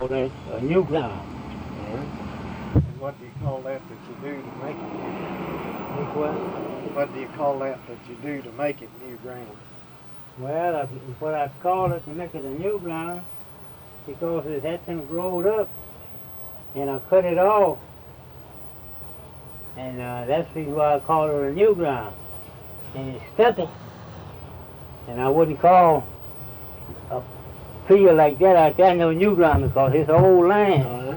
call that a new ground. And what do you call that you do to make it new? Make what? What do you call that you do to make it new ground? Well, what I call it to make it a new ground, because it had them growed up, and I cut it off, and that's the reason why I call it a new ground. And it's stepping, and I wouldn't call a field like that out there no new ground because it's old land.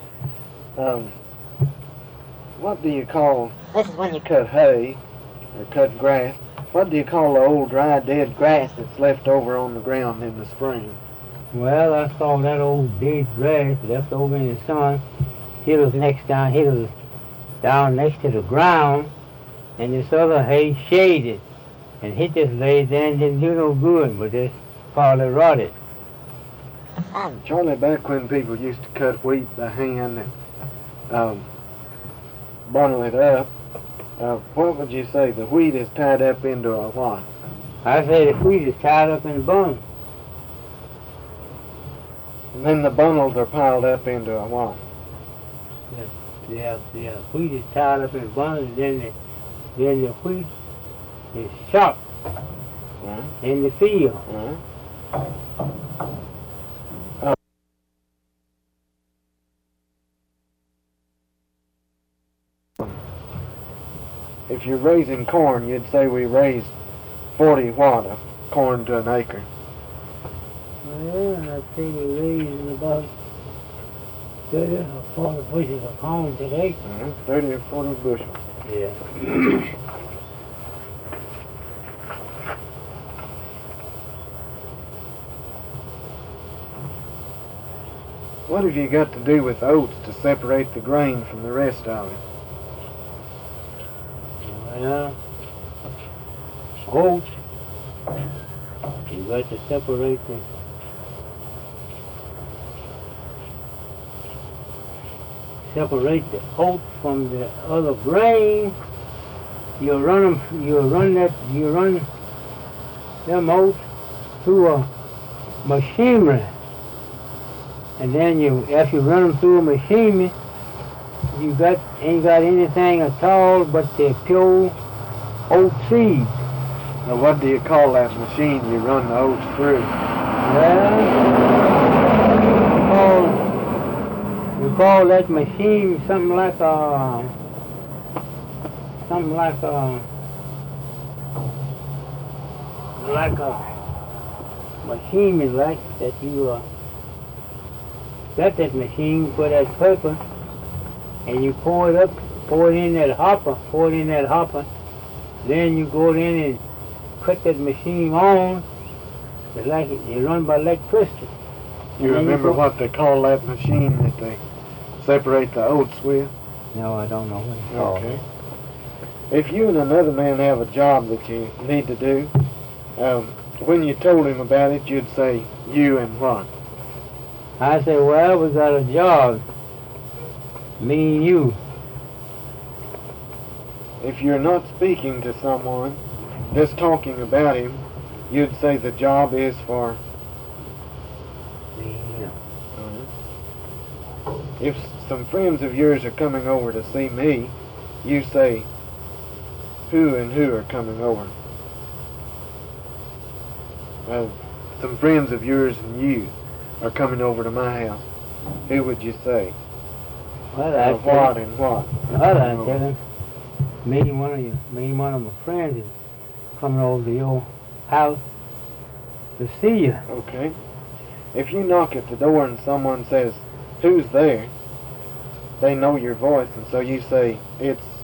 What do you call, this is when you cut hay or cut grass, what do you call the old dry dead grass that's left over on the ground in the spring? Well, I saw that old dead grass left over in the sun. It was down next to the ground, and this other hay shaded. And he just laid there and didn't do no good, but this partly rotted. Charlie, back when people used to cut wheat by hand and bundle it up, what would you say the wheat is tied up into a what? I say the wheat is tied up in a bundle. And then the bundles are piled up into a what? Yeah, wheat is tied up in a bundle, and then the wheat is chopped in the field. If you're raising corn, you'd say we raise 40 what of corn to an acre? Well, I'd say we're raising about 30 or 40 bushels of corn today. 30 or 40 bushels. Yeah. What have you got to do with oats to separate the grain from the rest of it? Well, oats, you got to separate the oats from the other grain. You run them oats through a machinery, and then after you run them through a machinery, you ain't got anything at all but the pure oat seeds. Now, what do you call that machine you run the oats through? Well, we call that machine something like a machine like that you got that machine for that purpose, and you pour it in that hopper, then you go in and cut that machine on. It's like you run by electricity. You remember what they call that machine that they separate the oats with? No, I don't know what it's called. Okay. If you and another man have a job that you need to do, when you told him about it, you'd say, you and what? I say, well, we got a job, me and you. If you're not speaking to someone, just talking about him, you'd say the job is for me and you. If some friends of yours are coming over to see me, you say, who and who are coming over? Some friends of yours and you are coming over to my house. Who would you say? Well, what and what? Well, I tell him, me and one of my friends is coming over to your house to see you. Okay. If you knock at the door and someone says, who's there? They know your voice, and so you say, it's